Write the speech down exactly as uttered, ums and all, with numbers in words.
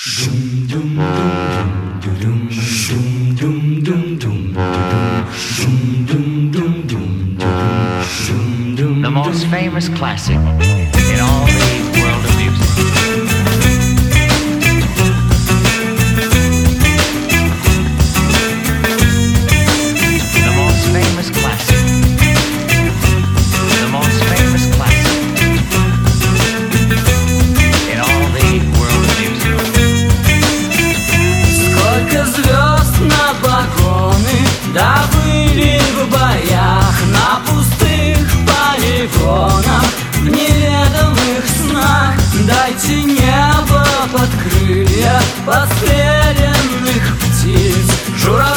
The most famous classic in all the world of music. The most famous classic. The most famous classic in all the world of music. Сколько звезд на балконы добыли в боях на пустых полигонах, в неведомых снах. Дайте небо под крылья подстреленных птиц, журавлей